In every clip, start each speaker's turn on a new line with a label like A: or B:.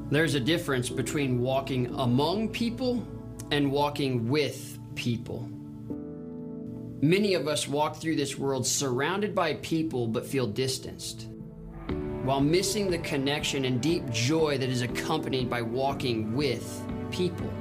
A: There's a difference between walking among people and walking with people. Many of us walk through this world surrounded by people but feel distanced, while missing the connection and deep joy that is accompanied by walking with people.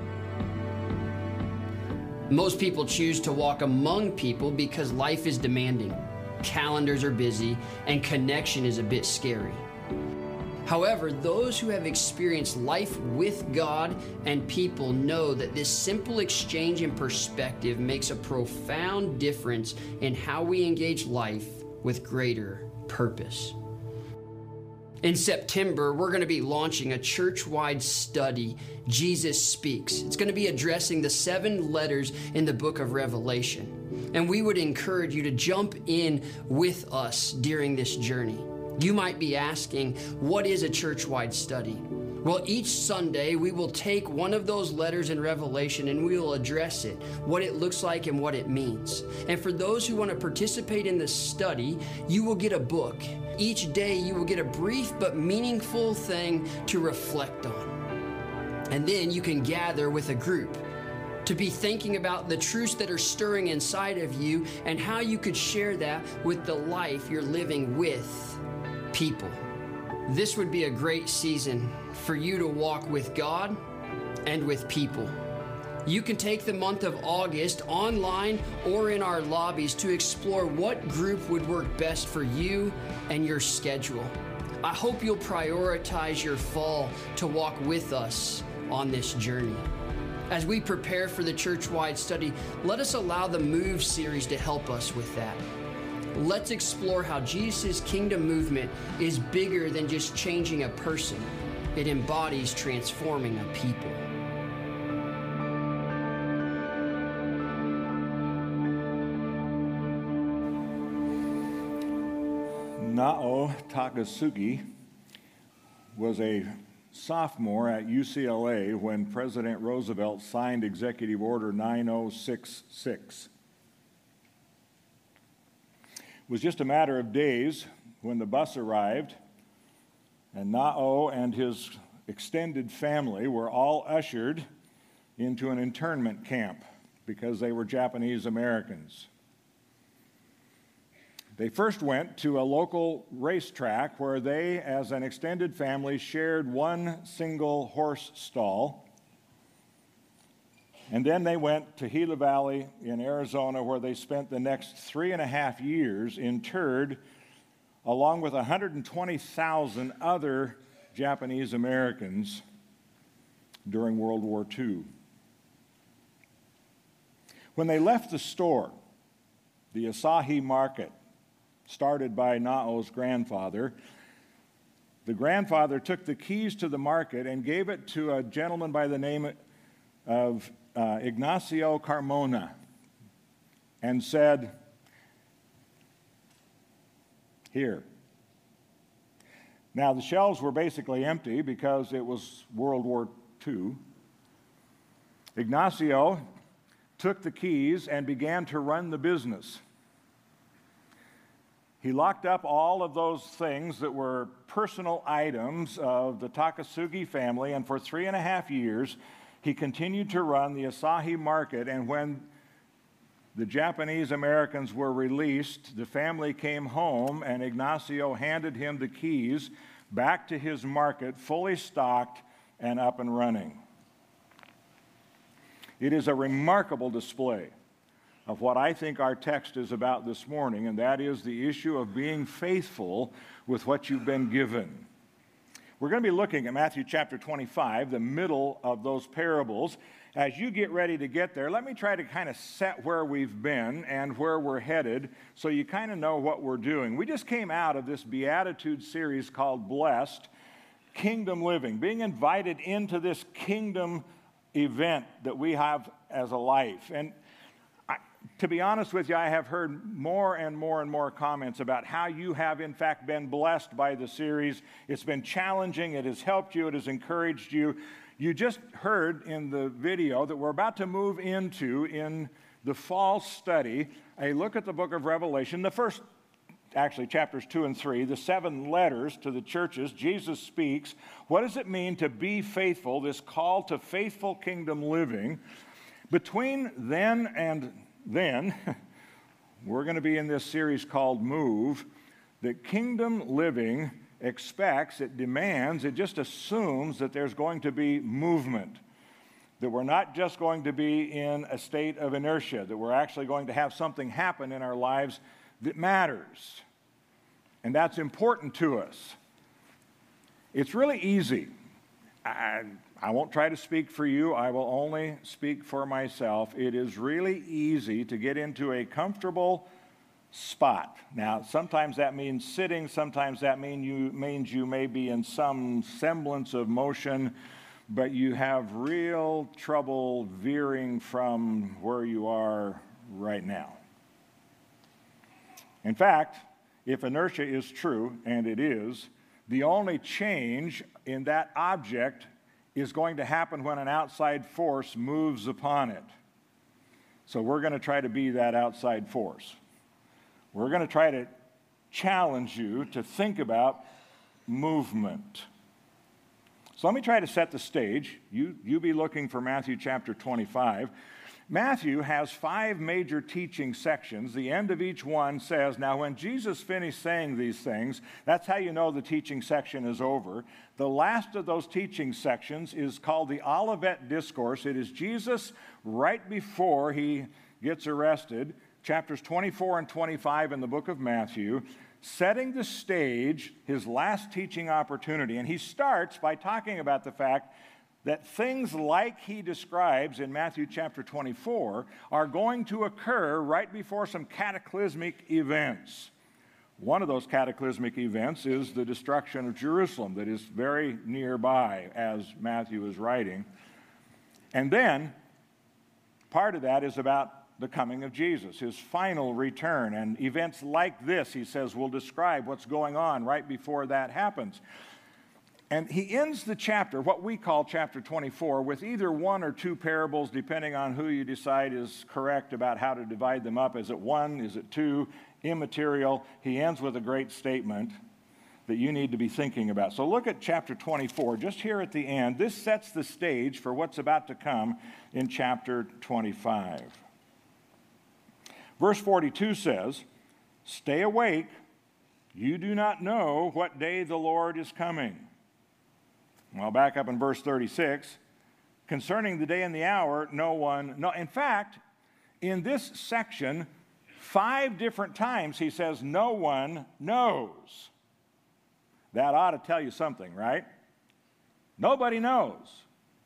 A: Most people choose to walk among people because life is demanding, calendars are busy, and connection is a bit scary. However, those who have experienced life with God and people know that this simple exchange in perspective makes a profound difference in how we engage life with greater purpose. In September, we're going to be launching a church-wide study, Jesus Speaks. It's going to be addressing the 7 letters in the book of Revelation. And we would encourage you to jump in with us during this journey. You might be asking, what is a church-wide study? Well, each Sunday, we will take one of those letters in Revelation and we will address it, what it looks like and what it means. And for those who want to participate in the study, you will get a book. Each day, you will get a brief but meaningful thing to reflect on. And then you can gather with a group to be thinking about the truths that are stirring inside of you and how you could share that with the life you're living with people. This would be a great season for you to walk with God and with people. You can take the month of August online or in our lobbies to explore what group would work best for you and your schedule. I hope you'll prioritize your fall to walk with us on this journey. As we prepare for the church-wide study, let us allow the Move series to help us with that. Let's explore how Jesus' kingdom movement is bigger than just changing a person. It embodies transforming a people.
B: Nao Takasugi was a sophomore at UCLA when President Roosevelt signed Executive Order 9066. It was just a matter of days when the bus arrived, and Nao and his extended family were all ushered into an internment camp because they were Japanese Americans. They first went to a local racetrack where they, as an extended family, shared one single horse stall. And then they went to Gila Valley in Arizona, where they spent the next 3.5 years interred along with 120,000 other Japanese Americans during World War II. When they left the store, the Asahi Market, started by Nao's grandfather, the grandfather took the keys to the market and gave it to a gentleman by the name of Ignacio Carmona and said, "Here." Now, the shelves were basically empty because it was World War II. Ignacio took the keys and began to run the business. He locked up all of those things that were personal items of the Takasugi family, and for 3.5 years, he continued to run the Asahi Market. And when the Japanese Americans were released, the family came home, and Ignacio handed him the keys back to his market, fully stocked and up and running. It is a remarkable display of what I think our text is about this morning, and that is the issue of being faithful with what you've been given. We're going to be looking at Matthew chapter 25, the middle of those parables. As you get ready to get there, let me try to kind of set where we've been and where we're headed so you kind of know what we're doing. We just came out of this Beatitude series called Blessed Kingdom Living, being invited into this kingdom event that we have as a life. And to be honest with you, I have heard more and more comments about how you have, in fact, been blessed by the series. It's been challenging. It has helped you. It has encouraged you. You just heard in the video that we're about to move into, in the fall study, a look at the book of Revelation, the first actually chapters 2 and 3, the 7 letters to the churches, Jesus speaks. What does it mean to be faithful, this call to faithful kingdom living? Between then and then, we're going to be in this series called Move, that kingdom living expects, it demands, it just assumes that there's going to be movement, that we're not just going to be in a state of inertia, that we're actually going to have something happen in our lives that matters. And that's important to us. It's really easy. I won't try to speak for you. I will only speak for myself. It is really easy to get into a comfortable spot. Now, sometimes that means sitting. Sometimes that means you may be in some semblance of motion, but you have real trouble veering from where you are right now. In fact, if inertia is true, and it is, the only change in that object is going to happen when an outside force moves upon it. So we're going to try to be that outside force. We're going to try to challenge you to think about movement. So let me try to set the stage. You be looking for Matthew chapter 25. Matthew has 5 major teaching sections. The end of each one says, now when Jesus finished saying these things, that's how you know the teaching section is over. The last of those teaching sections is called the Olivet Discourse. It is Jesus right before he gets arrested, chapters 24 and 25 in the book of Matthew, setting the stage, his last teaching opportunity. And he starts by talking about the fact that things like he describes in Matthew chapter 24 are going to occur right before some cataclysmic events. One of those cataclysmic events is the destruction of Jerusalem that is very nearby as Matthew is writing. And then part of that is about the coming of Jesus, his final return. And events like this, he says, will describe what's going on right before that happens. And he ends the chapter, what we call chapter 24, with either 1 or 2 parables, depending on who you decide is correct about how to divide them up. Is it 1? Is it 2? Immaterial. He ends with a great statement that you need to be thinking about. So look at chapter 24, just here at the end. This sets the stage for what's about to come in chapter 25. Verse 42 says, "Stay awake. You do not know what day the Lord is coming." Well, back up in verse 36, concerning the day and the hour, no one knows. In fact, in this section, 5 different times he says, no one knows. That ought to tell you something, right? Nobody knows.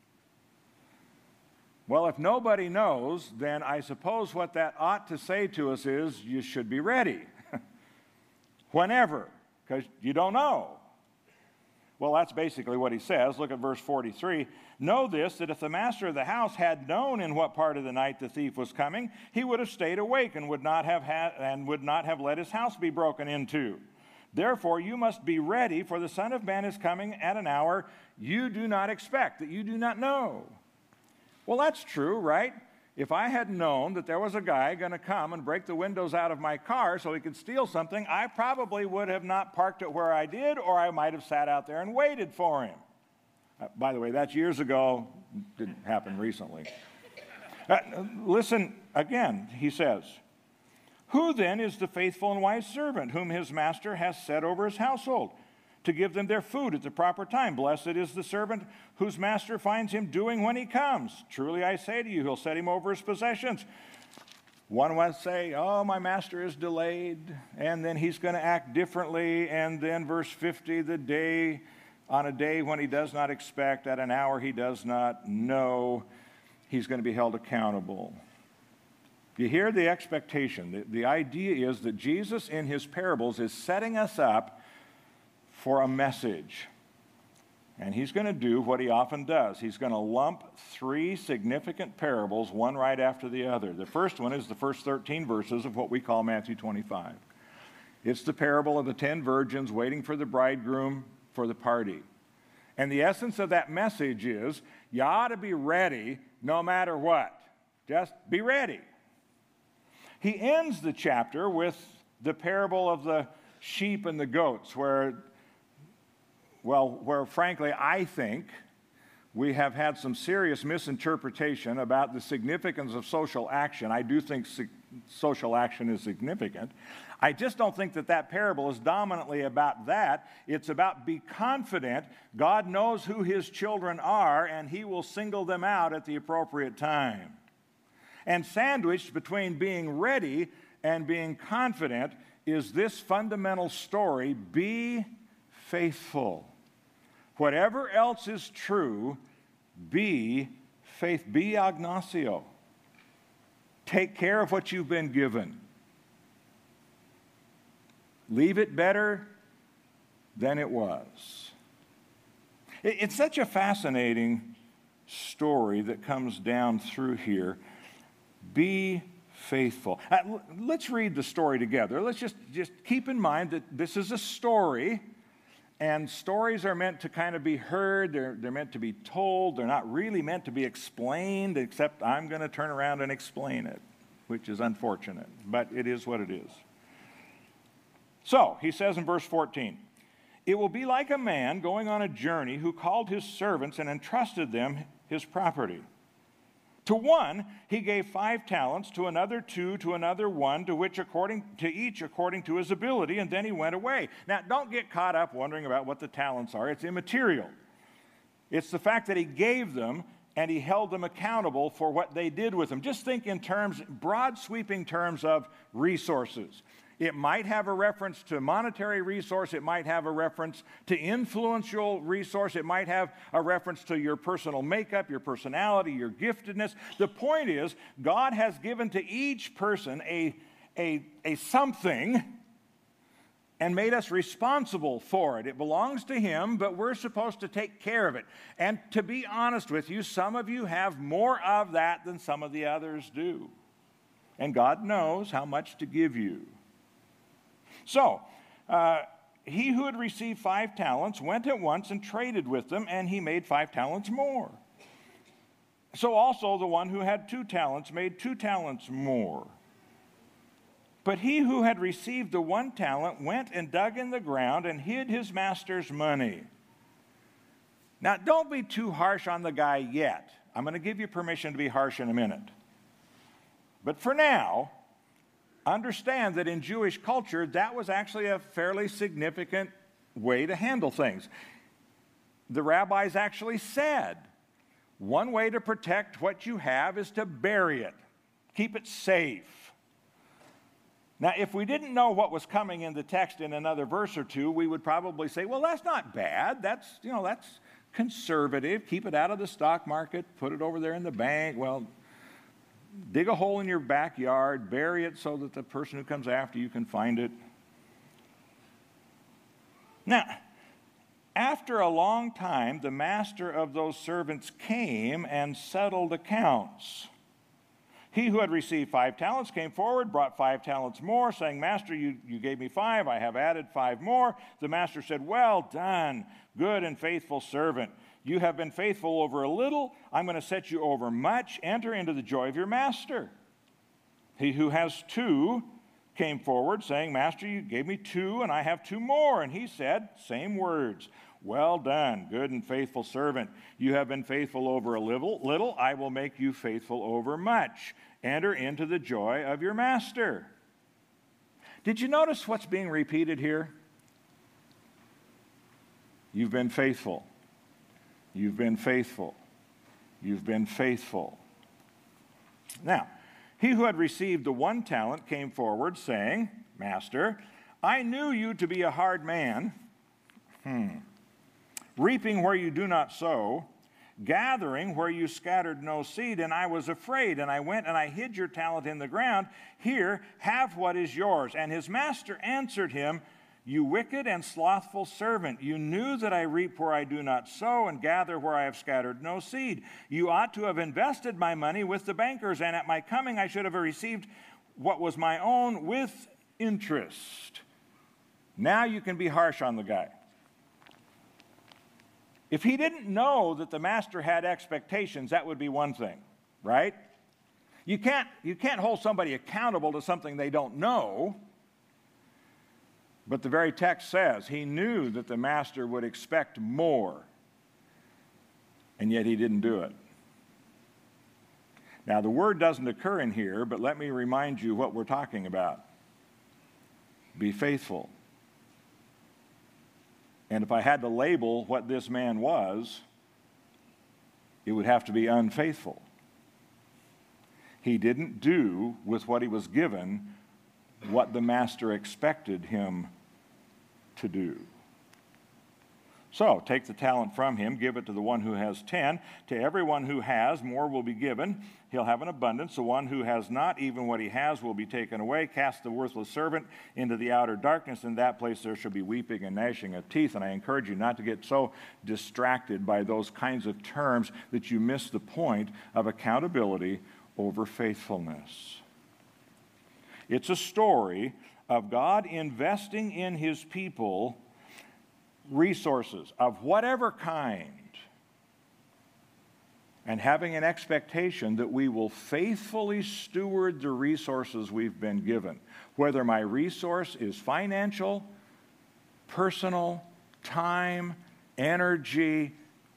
B: Well, if nobody knows, then I suppose what that ought to say to us is you should be ready. Whenever, because you don't know. Well, that's basically what he says. Look at verse 43. "Know this, that if the master of the house had known in what part of the night the thief was coming, he would have stayed awake and would not have let his house be broken into. Therefore, you must be ready, for the Son of Man is coming at an hour you do not expect," that you do not know. Well, that's true, right? If I had known that there was a guy going to come and break the windows out of my car so he could steal something, I probably would have not parked it where I did, or I might have sat out there and waited for him. By the way, that's years ago. Didn't happen recently. Listen again, he says, "Who then is the faithful and wise servant whom his master has set over his household, to give them their food at the proper time? Blessed is the servant whose master finds him doing when he comes. Truly I say to you, he'll set him over his possessions." One might say, oh, my master is delayed, and then he's going to act differently. And then verse 50, on a day when he does not expect, at an hour he does not know, he's going to be held accountable. You hear the expectation. The idea is that Jesus in his parables is setting us up for a message. And he's going to do what he often does. He's going to lump 3 significant parables, one right after the other. The first one is the first 13 verses of what we call Matthew 25. It's the parable of the 10 virgins waiting for the bridegroom for the party. And the essence of that message is, you ought to be ready no matter what. Just be ready. He ends the chapter with the parable of the sheep and the goats, where frankly I think we have had some serious misinterpretation about the significance of social action. I do think social action is significant. I just don't think that parable is dominantly about that. It's about be confident God knows who his children are and he will single them out at the appropriate time. And sandwiched between being ready and being confident is this fundamental story: be faithful. Whatever else is true, be faithful. Be agnosio. Take care of what you've been given. Leave it better than it was. It's such a fascinating story that comes down through here. Be faithful. Let's read the story together. Let's just keep in mind that this is a story, and stories are meant to kind of be heard. They're meant to be told. They're not really meant to be explained, except I'm going to turn around and explain it, which is unfortunate, but it is what it is. So, he says in verse 14, "It will be like a man going on a journey who called his servants and entrusted them his property. To one he gave 5 talents, to another 2, to another 1, to each according to his ability, and then he went away." Now, don't get caught up wondering about what the talents are. It's immaterial. It's the fact that he gave them and he held them accountable for what they did with them. Just think in broad sweeping terms of resources. It might have a reference to monetary resource. It might have a reference to influential resource. It might have a reference to your personal makeup, your personality, your giftedness. The point is, God has given to each person a something and made us responsible for it. It belongs to him, but we're supposed to take care of it. And to be honest with you, some of you have more of that than some of the others do. And God knows how much to give you. So, he who had received 5 talents went at once and traded with them, and he made 5 talents more. So also the one who had 2 talents made 2 talents more. But he who had received the 1 talent went and dug in the ground and hid his master's money. Now, don't be too harsh on the guy yet. I'm going to give you permission to be harsh in a minute. But for now, understand that in Jewish culture, that was actually a fairly significant way to handle things. The rabbis actually said, one way to protect what you have is to bury it, keep it safe. Now, if we didn't know what was coming in the text in another verse or two, we would probably say, well, that's not bad. That's conservative. Keep it out of the stock market, put it over there in the bank. Well, dig a hole in your backyard, bury it so that the person who comes after you can find it. Now, after a long time, the master of those servants came and settled accounts. He who had received 5 talents came forward, brought 5 talents more, saying, "Master, you gave me 5, I have added 5 more. The master said, 'Well done, good and faithful servant. You have been faithful over a little. I'm going to set you over much. Enter into the joy of your master.' He who has 2 came forward, saying, 'Master, you gave me 2, and I have 2 more.' And he said, same words, 'Well done, good and faithful servant. You have been faithful over a little. I will make you faithful over much. Enter into the joy of your master.'" Did you notice what's being repeated here? You've been faithful. You've been faithful. You've been faithful. Now, he who had received the 1 talent came forward, saying, "Master, I knew you to be a hard man, reaping where you do not sow, gathering where you scattered no seed, and I was afraid, and I went and I hid your talent in the ground. Here, have what is yours." And his master answered him, "You wicked and slothful servant, you knew that I reap where I do not sow and gather where I have scattered no seed. You ought to have invested my money with the bankers, and at my coming I should have received what was my own with interest." Now you can be harsh on the guy. If he didn't know that the master had expectations, that would be one thing, right? You can't hold somebody accountable to something they don't know. But the very text says he knew that the master would expect more, and yet he didn't do it. Now, the word doesn't occur in here, but let me remind you what we're talking about. Be faithful. And if I had to label what this man was, it would have to be unfaithful. He didn't do with what he was given what the master expected him to do. So, take the talent from him, give it to the one who has 10. To everyone who has, more will be given. He'll have an abundance. The one who has not, even what he has, will be taken away. Cast the worthless servant into the outer darkness. In that place there shall be weeping and gnashing of teeth. And I encourage you not to get so distracted by those kinds of terms that you miss the point of accountability over faithfulness. It's a story of God investing in his people resources of whatever kind, and having an expectation that we will faithfully steward the resources we've been given. Whether my resource is financial, personal, time, energy,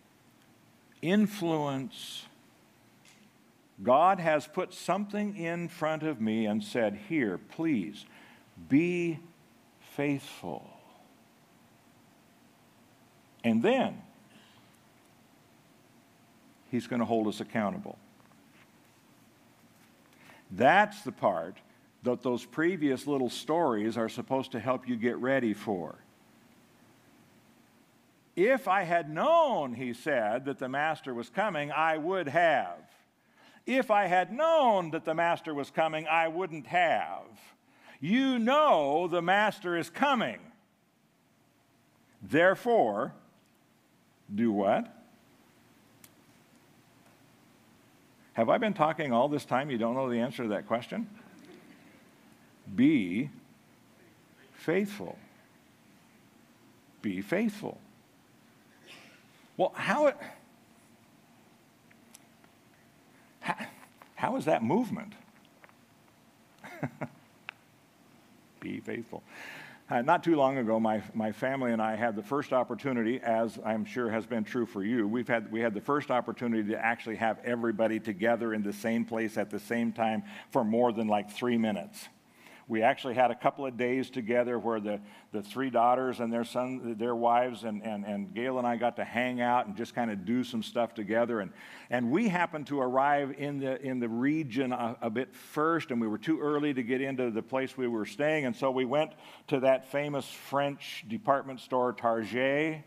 B: influence, God has put something in front of me and said, here, please, be faithful. And then he's going to hold us accountable. That's the part that those previous little stories are supposed to help you get ready for. If I had known, he said, that the master was coming, I would have. If I had known that the master was coming, I wouldn't have. You know the master is coming. Therefore, do what? Have I been talking all this time? You don't know the answer to that question? Be faithful. Be faithful. Well, how is that movement? Be faithful. Not too long ago, my family and I had the first opportunity, as I'm sure has been true for you, we had the first opportunity to actually have everybody together in the same place at the same time for more than like 3 minutes. We actually had a couple of days together where the three daughters and their wives and Gail and I got to hang out and just kind of do some stuff together. And we happened to arrive in the region a bit first, and we were too early to get into the place we were staying. And so we went to that famous French department store, Target,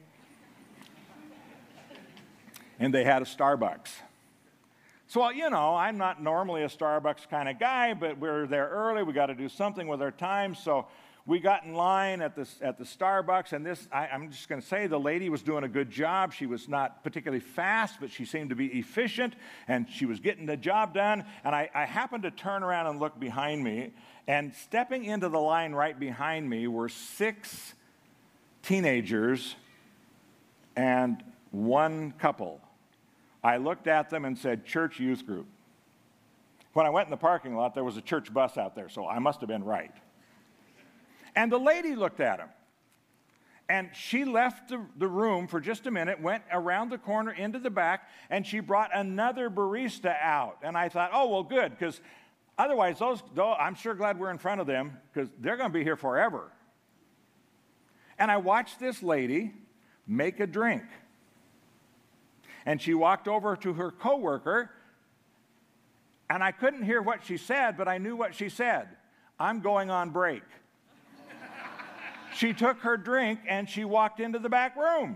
B: and they had a Starbucks. So, you know, I'm not normally a Starbucks kind of guy, but we're there early. We got to do something with our time. So we got in line at the Starbucks, and I'm just going to say the lady was doing a good job. She was not particularly fast, but she seemed to be efficient, and she was getting the job done. And I happened to turn around and look behind me, and stepping into the line right behind me were 6 teenagers and 1 couple. I looked at them and said, church youth group. When I went in the parking lot, there was a church bus out there, so I must have been right. And the lady looked at them. And she left the room for just a minute, went around the corner into the back, and she brought another barista out. And I thought, oh, well, good, because otherwise, I'm sure glad we're in front of them, because they're going to be here forever. And I watched this lady make a drink. And she walked over to her coworker, and I couldn't hear what she said, but I knew what she said. I'm going on break. She took her drink, and she walked into the back room.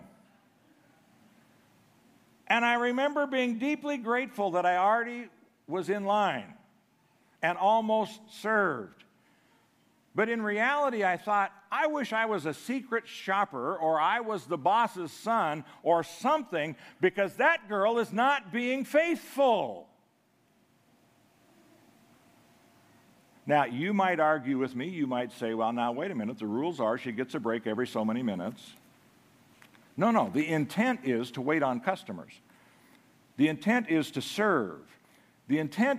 B: And I remember being deeply grateful that I already was in line and almost served. But in reality, I thought, I wish I was a secret shopper, or I was the boss's son or something, because that girl is not being faithful. Now, you might argue with me. You might say, well, now, wait a minute. The rules are she gets a break every so many minutes. No. The intent is to wait on customers. The intent is to serve. The intent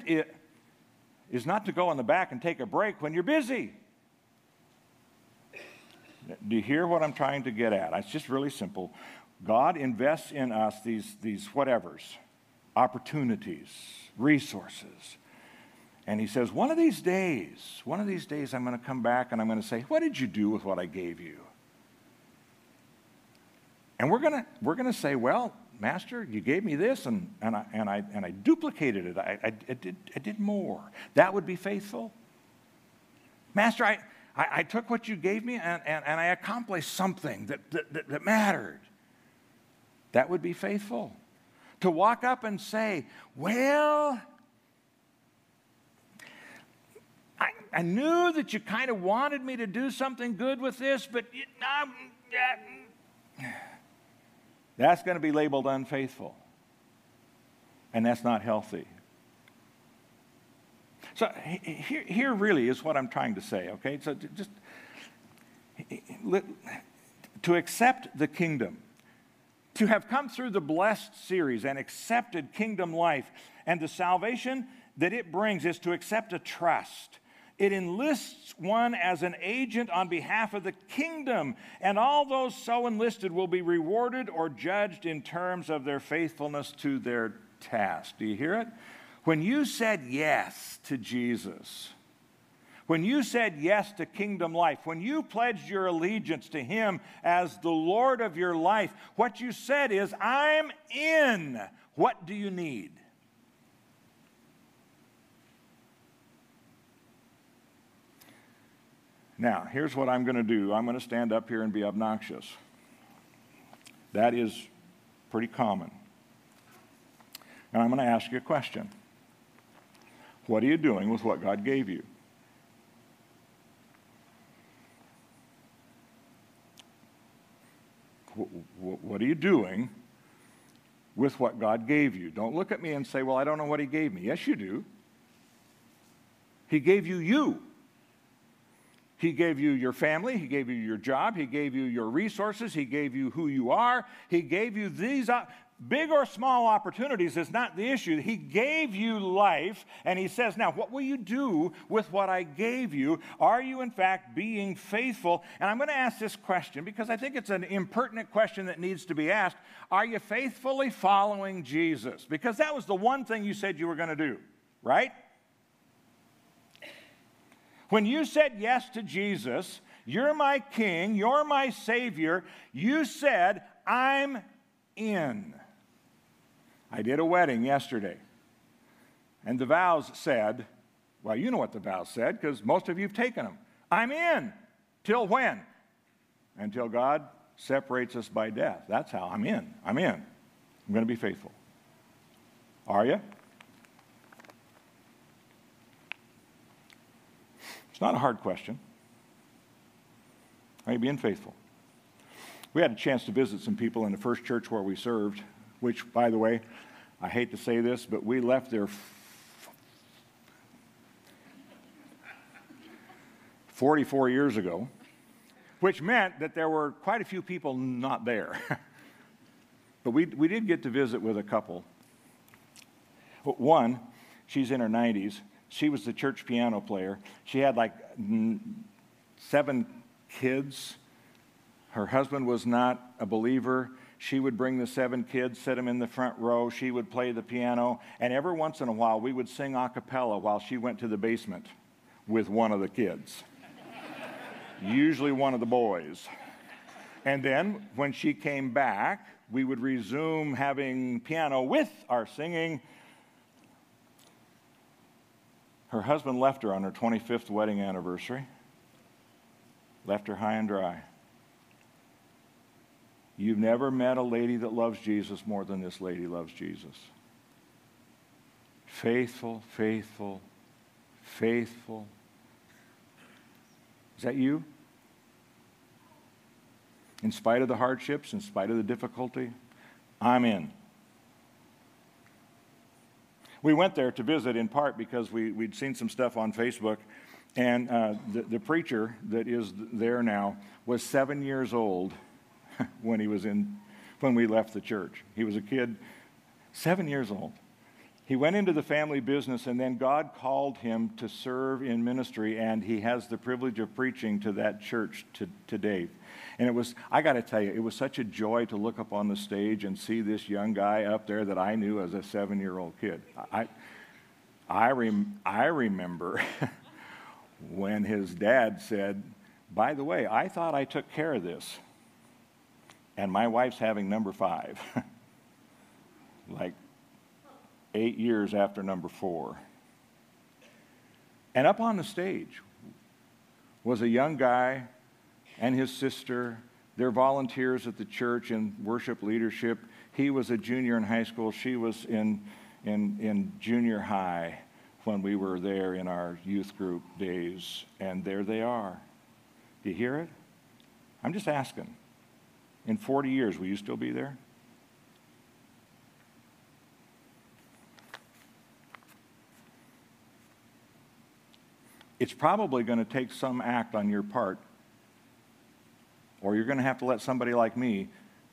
B: is not to go in the back and take a break when you're busy. Do you hear what I'm trying to get at? It's just really simple. God invests in us these whatevers, opportunities, resources. And he says, one of these days, I'm going to come back and I'm going to say, what did you do with what I gave you? And we're going to say, well, Master, you gave me this, and I duplicated it. I did more. That would be faithful. Master, I took what you gave me and I accomplished something that mattered. That would be faithful. To walk up and say, well, I knew that you kind of wanted me to do something good with this, but that's going to be labeled unfaithful. And that's not healthy. So here really is what I'm trying to say, okay? So just to accept the kingdom, to have come through the blessed series and accepted kingdom life and the salvation that it brings is to accept a trust. It enlists one as an agent on behalf of the kingdom, and all those so enlisted will be rewarded or judged in terms of their faithfulness to their task. Do you hear it? When you said yes to Jesus, when you said yes to kingdom life, when you pledged your allegiance to him as the Lord of your life, what you said is, I'm in. What do you need? Now, here's what I'm going to do. I'm going to stand up here and be obnoxious. That is pretty common. And I'm going to ask you a question. What are you doing with what God gave you? What are you doing with what God gave you? Don't look at me and say, well, I don't know what he gave me. Yes, you do. He gave you you. He gave you your family. He gave you your job. He gave you your resources. He gave you who you are. He gave you these big or small opportunities is not the issue. He gave you life, and he says, now, what will you do with what I gave you? Are you, in fact, being faithful? And I'm going to ask this question because I think it's an impertinent question that needs to be asked. Are you faithfully following Jesus? Because that was the one thing you said you were going to do, right? When you said yes to Jesus, you're my king, you're my savior, you said, I'm in. I did a wedding yesterday, and the vows said, well, you know what the vows said because most of you have taken them. I'm in. Till when? Until God separates us by death. That's how I'm in. I'm in. I'm going to be faithful. Are you? It's not a hard question. Are you being faithful? We had a chance to visit some people in the first church where we served, which, by the way, I hate to say this, but we left there 44 years ago, which meant that there were quite a few people not there. But we did get to visit with a couple. One, she's in her 90s. She was the church piano player. She had like 7 kids. Her husband was not a believer. She would bring the 7 kids, sit them in the front row. She would play the piano. And every once in a while, we would sing a cappella while she went to the basement with one of the kids, usually one of the boys. And then when she came back, we would resume having piano with our singing. Her husband left her on her 25th wedding anniversary, left her high and dry. You've never met a lady that loves Jesus more than this lady loves Jesus. Faithful, faithful, faithful. Is that you? In spite of the hardships, in spite of the difficulty, I'm in. We went there to visit in part because we'd seen some stuff on Facebook, and the preacher that is there now was 7 years old when we left the church. He was a kid, 7 years old. He went into the family business, and then God called him to serve in ministry, and he has the privilege of preaching to that church today. And it was, I got to tell you, it was such a joy to look up on the stage and see this young guy up there that I knew as a 7-year-old kid. I remember when his dad said, "By the way, I thought I took care of this, and my wife's having number 5." Like 8 years after number 4. And up on the stage was a young guy and his sister. They're volunteers at the church in worship leadership. He was a junior in high school. She was in junior high when we were there in our youth group days. And there they are. Do you hear it? I'm just asking. In 40 years, will you still be there? It's probably going to take some act on your part, or you're going to have to let somebody like me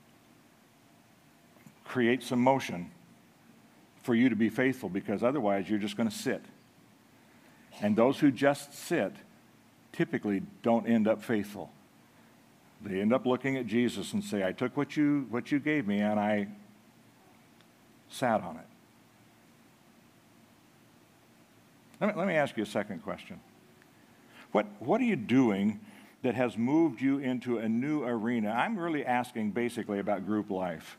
B: create some motion for you to be faithful, because otherwise you're just going to sit. And those who just sit typically don't end up faithful. They end up looking at Jesus and say, "I took what you gave me and I sat on it." Let me ask you a second question. What are you doing that has moved you into a new arena? I'm really asking basically about group life.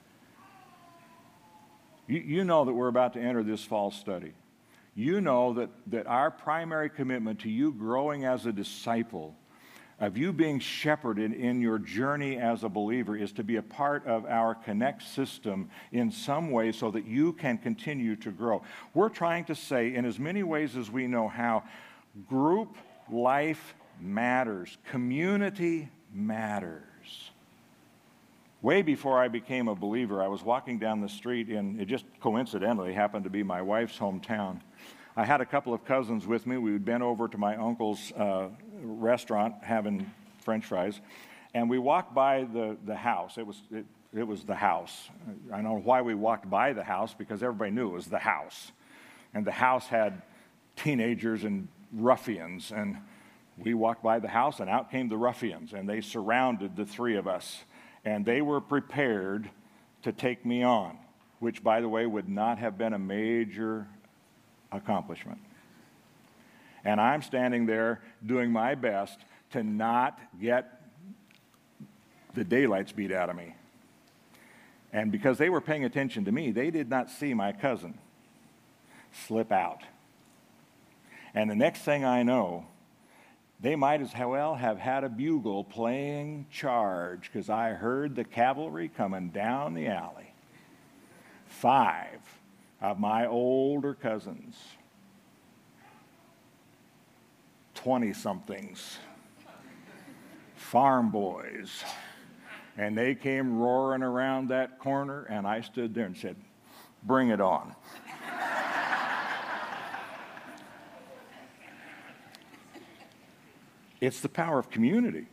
B: You know that we're about to enter this fall study. You know that our primary commitment to you growing as a disciple, of you being shepherded in your journey as a believer, is to be a part of our Connect system in some way so that you can continue to grow. We're trying to say, in as many ways as we know how, group life matters. Community matters. Way before I became a believer, I was walking down the street it just coincidentally happened to be my wife's hometown. I had a couple of cousins with me. We had been over to my uncle's restaurant having French fries, and we walked by the house. It was the house. I don't know why we walked by the house, because everybody knew it was the house. And the house had teenagers and ruffians, and we walked by the house, and out came the ruffians, and they surrounded the three of us, and they were prepared to take me on, which, by the way, would not have been a major accomplishment. And I'm standing there doing my best to not get the daylights beat out of me. And because they were paying attention to me, they did not see my cousin slip out. And the next thing I know, they might as well have had a bugle playing charge, because I heard the cavalry coming down the alley. 5 of my older cousins, 20-somethings, farm boys, and they came roaring around that corner, and I stood there and said, "Bring it on." It's the power of community.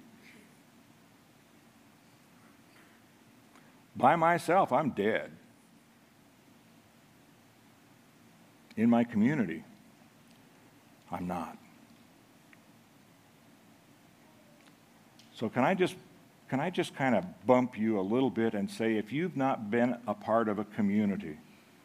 B: By myself, I'm dead. In my community, I'm not. So can I just kind of bump you a little bit and say, if you've not been a part of a community,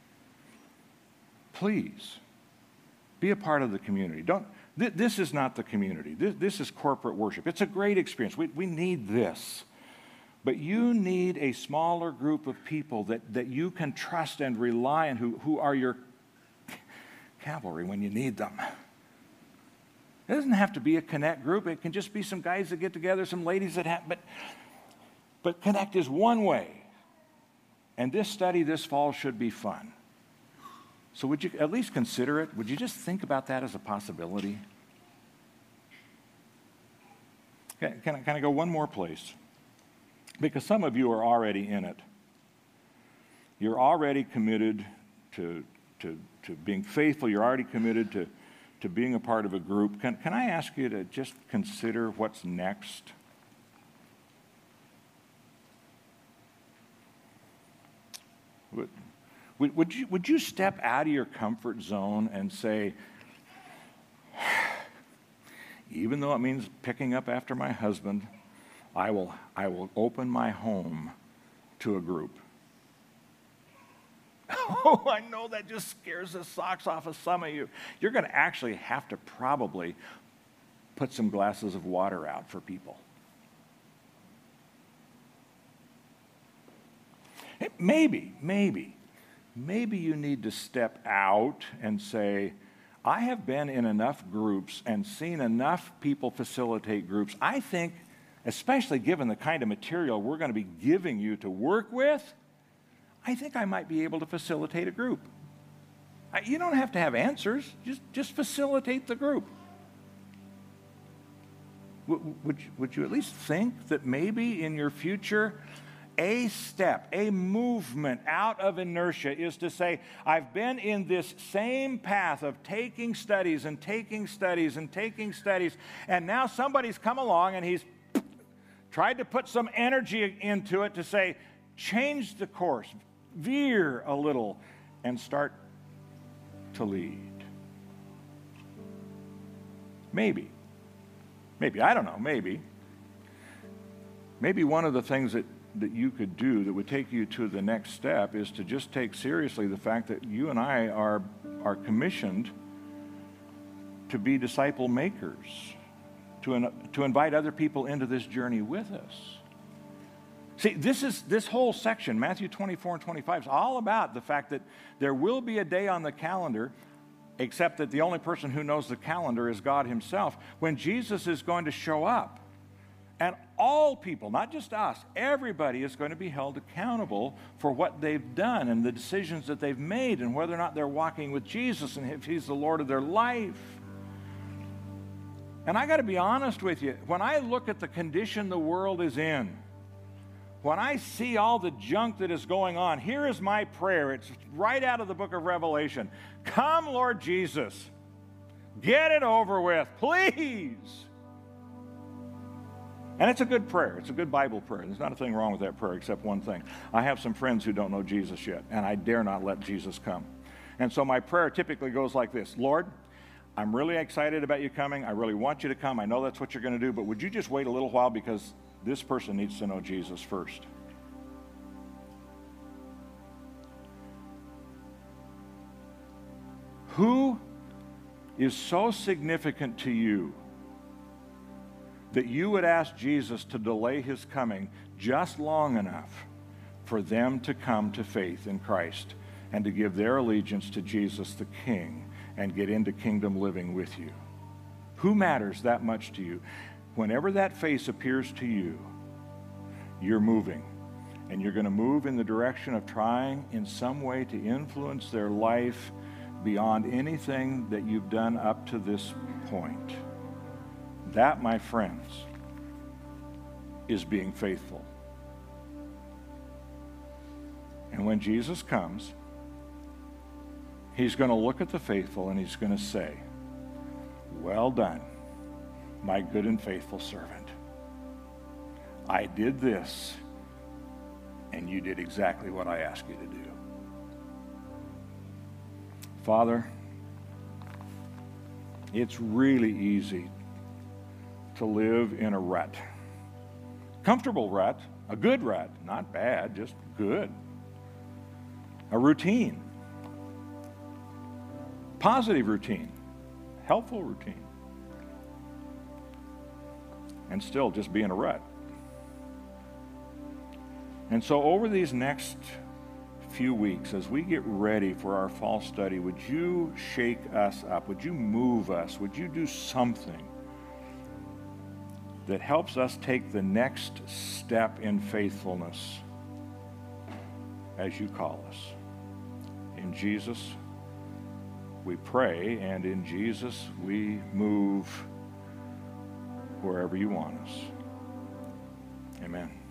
B: please be a part of the community. This is not the community. This is corporate worship. It's a great experience. We need this. But you need a smaller group of people that you can trust and rely on, who are your cavalry when you need them. It doesn't have to be a Connect group. It can just be some guys that get together, some ladies that have, but Connect is one way. And this study this fall should be fun. So would you at least consider it? Would you just think about that as a possibility? Can I go one more place? Because some of you are already in it. You're already committed to being faithful. You're already committed to being a part of a group. Can I ask you to just consider what's next? Would you step out of your comfort zone and say, even though it means picking up after my husband, I will open my home to a group? Oh, I know that just scares the socks off of some of you. You're going to actually have to probably put some glasses of water out for people. Maybe you need to step out and say, I have been in enough groups and seen enough people facilitate groups. I think, especially given the kind of material we're going to be giving you to work with, I think I might be able to facilitate a group. You don't have to have answers. Just facilitate the group. Would you at least think that maybe in your future, a step, a movement out of inertia is to say, I've been in this same path of taking studies and taking studies and taking studies, and now somebody's come along and he's tried to put some energy into it to say, change the course, veer a little, and start to lead. Maybe, I don't know, maybe one of the things that you could do that would take you to the next step is to just take seriously the fact that you and I are commissioned to be disciple makers, to invite other people into this journey with us. See, this whole section, Matthew 24 and 25, is all about the fact that there will be a day on the calendar, except that the only person who knows the calendar is God himself, when Jesus is going to show up. And all people, not just us, everybody is going to be held accountable for what they've done and the decisions that they've made and whether or not they're walking with Jesus and if he's the Lord of their life. And I got to be honest with you, when I look at the condition the world is in, when I see all the junk that is going on, here is my prayer. It's right out of the book of Revelation. Come, Lord Jesus. Get it over with, please. And it's a good prayer. It's a good Bible prayer. There's not a thing wrong with that prayer except one thing. I have some friends who don't know Jesus yet, and I dare not let Jesus come. And so my prayer typically goes like this. Lord, I'm really excited about you coming. I really want you to come. I know that's what you're going to do, but would you just wait a little while because this person needs to know Jesus first. Who is so significant to you that you would ask Jesus to delay his coming just long enough for them to come to faith in Christ and to give their allegiance to Jesus the King and get into kingdom living with you? Who matters that much to you? Whenever that face appears to you, you're moving. And you're going to move in the direction of trying in some way to influence their life beyond anything that you've done up to this point. That, my friends, is being faithful. And when Jesus comes, he's going to look at the faithful and he's going to say, well done, my good and faithful servant. I did this, and you did exactly what I asked you to do. Father, it's really easy to live in a rut. Comfortable rut, a good rut, not bad, just good. A routine. Positive routine. Helpful routine. And still just be in a rut. And so over these next few weeks, as we get ready for our fall study, would you shake us up? Would you move us? Would you do something that helps us take the next step in faithfulness as you call us? In Jesus we pray, and in Jesus we move wherever you want us. Amen.